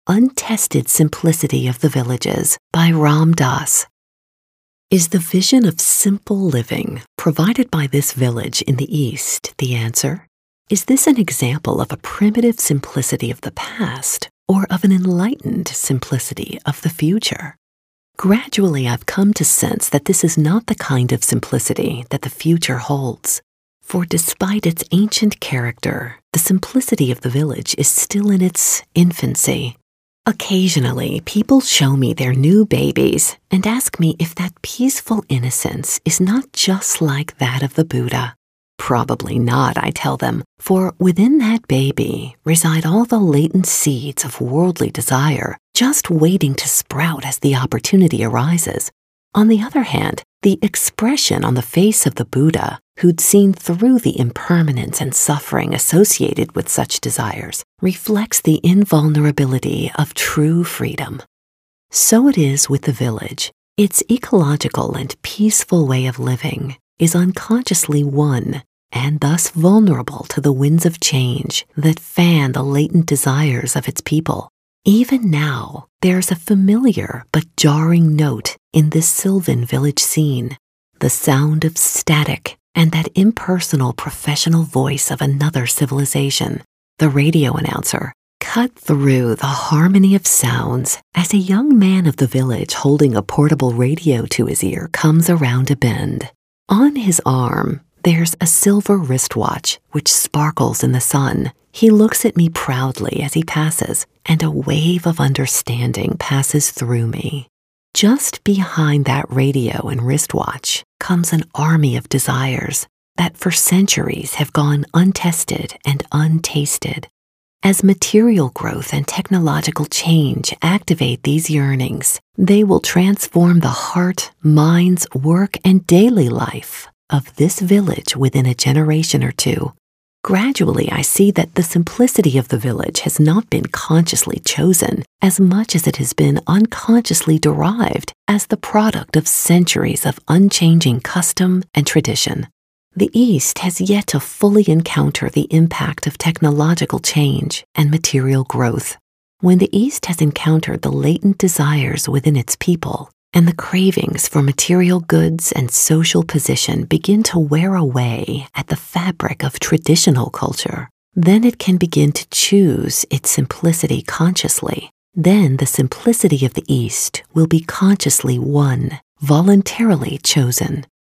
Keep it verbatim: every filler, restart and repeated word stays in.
Untested Simplicity of the Villages by Ram Dass. Is the vision of simple living provided by this village in the East the answer? Is this an example of a primitive simplicity of the past or of an enlightened simplicity of the future? Gradually, I've come to sense that this is not the kind of simplicity that the future holds. For despite its ancient character, the simplicity of the village is still in its infancy. Occasionally, people show me their new babies and ask me if that peaceful innocence is not just like that of the Buddha. Probably not, I tell them, for within that baby reside all the latent seeds of worldly desire, just waiting to sprout as the opportunity arises. On the other hand, the expression on the face of the Buddha, who'd seen through the impermanence and suffering associated with such desires, reflects the invulnerability of true freedom. So it is with the village. Its ecological and peaceful way of living is unconsciously one, and thus vulnerable to the winds of change that fan the latent desires of its people. Even now, there's a familiar but jarring note in this sylvan village scene, the sound of static and that impersonal professional voice of another civilization, the radio announcer, cut through the harmony of sounds as a young man of the village holding a portable radio to his ear comes around a bend. On his arm, there's a silver wristwatch which sparkles in the sun. He looks at me proudly as he passes, and a wave of understanding passes through me. Just behind that radio and wristwatch comes an army of desires that for centuries have gone untested and untasted. As material growth and technological change activate these yearnings, they will transform the heart, minds, work, and daily life of this village within a generation or two. Gradually, I see that the simplicity of the village has not been consciously chosen as much as it has been unconsciously derived as the product of centuries of unchanging custom and tradition. The East has yet to fully encounter the impact of technological change and material growth. When the East has encountered the latent desires within its people, and the cravings for material goods and social position begin to wear away at the fabric of traditional culture, then it can begin to choose its simplicity consciously. Then the simplicity of the East will be consciously won, voluntarily chosen.